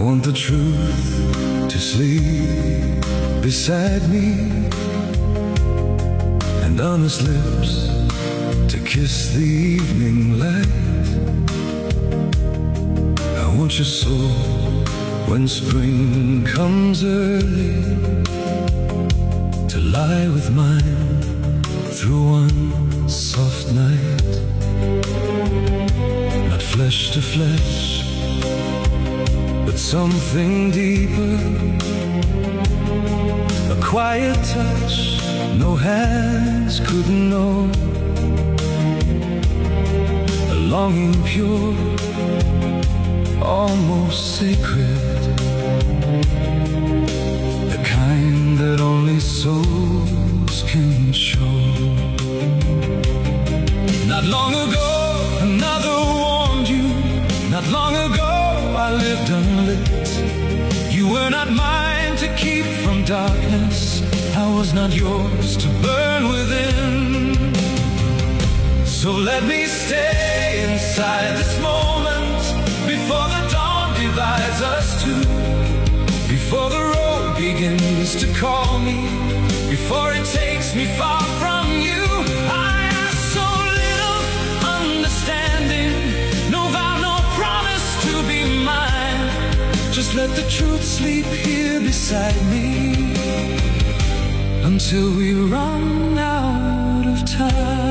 want the truth to sleep beside me, and honest lips to kiss the evening light. I want your soul when spring comes early, to lie with mine through one soft night. Not flesh to flesh, but something deeper, a quiet touch no hands could know, a longing pure, almost sacred, the kind that only souls can show. Not long ago another warned you, not long ago I lived unlit. You were not mine to keep from darkness, I was not yours to burn within. So let me stay inside this moment, before the dawn divides us two, before the road begins to call me, before it takes me far from you. I ask so little understanding, no vow, no promise to be mine. Just let the truth sleep here beside me, until we run out of time.